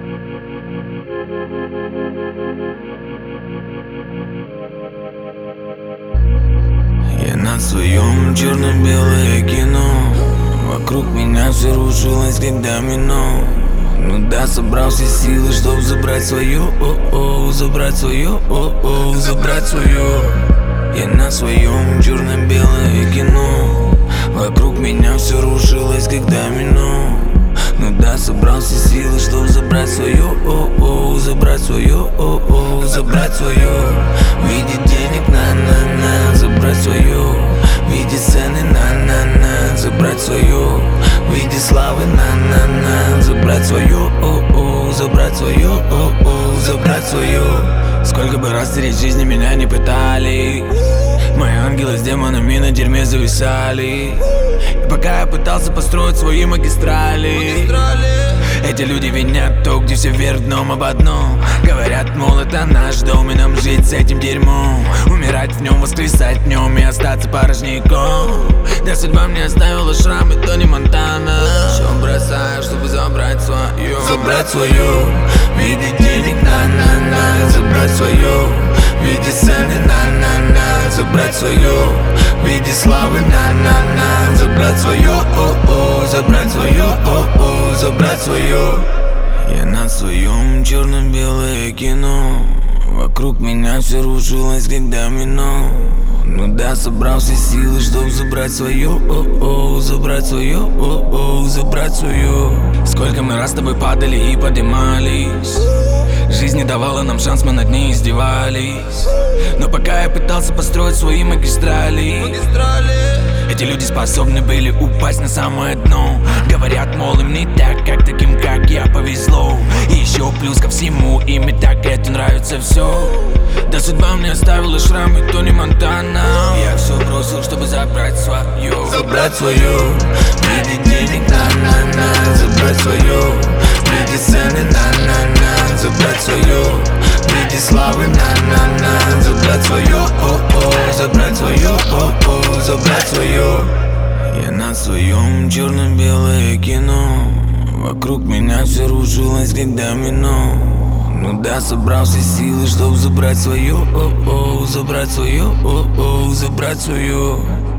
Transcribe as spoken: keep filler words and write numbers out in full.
Я на своем черно-белое кино. Вокруг меня все рушилось, как домино. Ну да, собрал все силы, чтоб забрать свое, о-о, забрать свое, о-о, забрать свое. Я на своем черно-белое кино. Вокруг меня все рушилось, как домино. Ну да, собрал все силы, чтоб забрать свое, о-о, забрать свое, о-о, забрать свое. В виде денег, на-на-на, забрать свое. В виде сцены, на-на-на, забрать свое. В виде славы, на-на-на, забрать свое, о-о, забрать свое, о-о, забрать свое. Сколько бы раз стереть жизни меня не пытались, мои ангелы с демонами на дерьме зависали. И пока я пытался построить свои магистрали, эти люди винят то, где все вверх дном об одном. Говорят, мол, это наш дом, и нам жить с этим дерьмом. Умирать в нем, воскресать в нем и остаться порожняком. Да судьба мне оставила шрамы, то не Монтана. Все бросаю, чтобы забрать свое. Забрать свое, в виде денег, на-на-на. Забрать свое, в виде сцены, на-на-на. Забрать свое, в виде славы, на-на-на. Забрать свое, о-о, забрать свое, о-о, забрать свое. Я на своем черно-белое кино. Вокруг меня все рушилось, как домино. Ну да, собрал все силы, чтоб забрать свое, о-о, забрать свое, о-о, забрать свое. Сколько мы раз с тобой падали и поднимались, жизнь не давала нам шанс, мы над ней издевались. Но пока я пытался построить свои магистрали, эти люди способны были упасть на самое дно. Говорят, мол, им не так, как таким, как я, повезло. И еще плюс ко всему, им и так это нравится все. Да судьба мне оставила шрамы, то не Монтана. Я все бросил, чтобы забрать свое. Забрать свое, в виде денег, на-на-на. Забрать свое, в виде сцены, на-на-на. Забрать свое, в виде славы, на-на-на. Забрать свое, о-о, забрать свое, о-о, забрать свое. Я на своем черно-белое кино. Вокруг меня все рушилось, как домино. Ну да, собрал все силы, чтоб забрать свое, о-о, забрать свое, о-о, забрать свое.